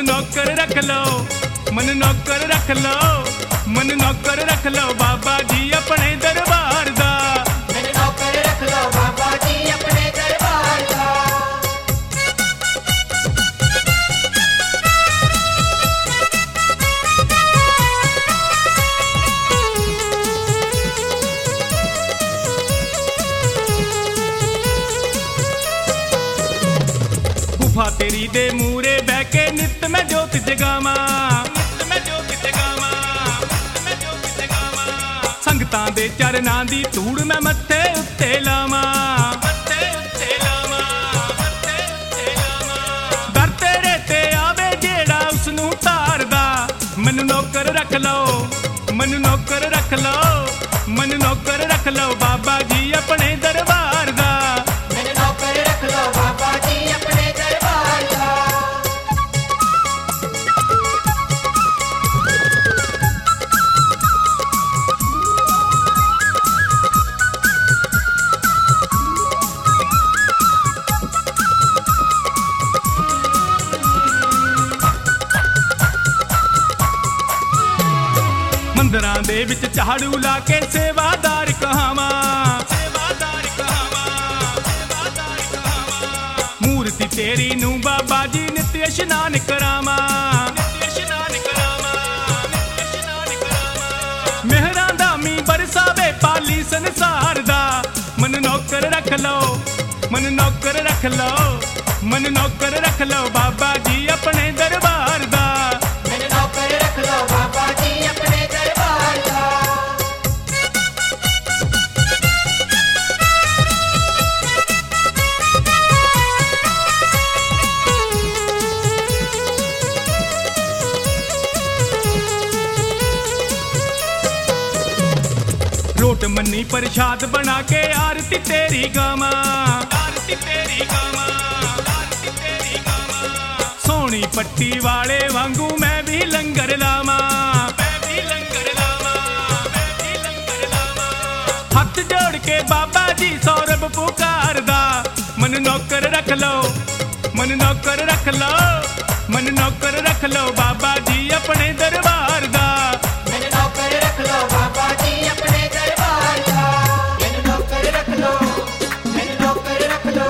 नौकर रख लो, मन नौकर रख लो, मन नौकर रख लो बाबा जी अपने दरबार दा। मन नौकर रख लो बाबा जी अपने दरबार दा। गुफा तेरी दे मूरे बह के नित मैं जोत जगावा, नित मैं जोत जगावा, नित मैं जोत जगावा। संगतां दे चरनां दी धूड़ मैं मत्थे उत्ते लावा, मत्थे उत्ते लावा, मत्थे उत्ते लावा। दर तेरे ते आवे जेड़ा उसनूं तारदा। मैनू नौकर रख लो, मैनू नौकर रख लो, मैनू नौकर रख लो बाबा जी अपने दरबार दा। मन नौकर रख लो बाबा जी अपने दरबार दा। मंदिरां दे विच झाड़ू ला के सेवादार कहावा, सेवादार कहावा, सेवादार कहावा। मूर्ति तेरी नू बाबा जी नित्य इशनान करावा, नित्य इशनान करावा, नित्य इशनान करावा। मेहरां दा मी बरसावे पाली संसार दा। मन नौकर रख लो, मन नौकर रख लो, मन नौकर रख लो बाबा जी अपने दरबार दा। मन नौकर रख लो बाबा जी अपने दरबार दा। रोट मन्नी प्रसाद बना के आरती तेरी गावा, आरती तेरी गावा, आरती तेरी गावा। सोनी पट्टी वाले वांगू मैं भी लंगर लावा, मैं भी लंगर लावा, मैं भी लंगर लावा। हाथ जोड़ के बाबा जी सौरभ पुकारदा। मन नौकर रख लो, मन नौकर रख लो, मन नौकर रख लो बाबा जी अपने दरबार दा। मन नौकर रख लो बाबा जी अपने दरबार दा। मन नौकर रख लो, मन नौकर रख लो।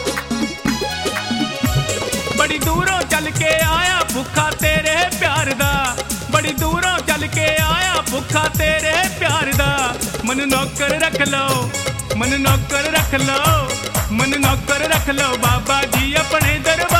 बड़ी दूरों चल के आया भुखा तेरे प्यार दा, बड़ी दूरों चल के आया भुखा तेरे प्यार दा। मन नौकर रख लो, मन नौकर रख लो, मन नौकर रख लो बाबा जी अपने दरबार